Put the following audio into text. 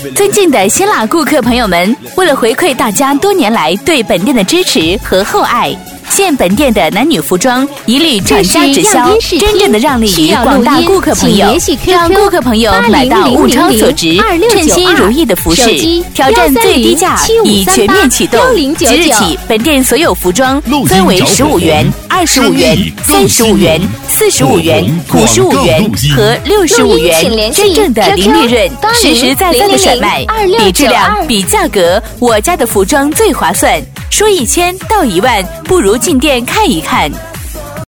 尊敬的辛辣顾客朋友们，为了回馈大家多年来对本店的支持和厚爱，现本店的男女服装一律厂家直销，真正的让利于广大顾客朋友，让顾客朋友买到物超所值、称心如意的服饰，挑战最低价已全面启动。即日起，本店所有服装分为15元、25元、35元、45元、55元和65元，真正的零利润，实实在在的甩卖，比质量、比价格，我家的服装最划算。说1000到1万，不如进店看一看。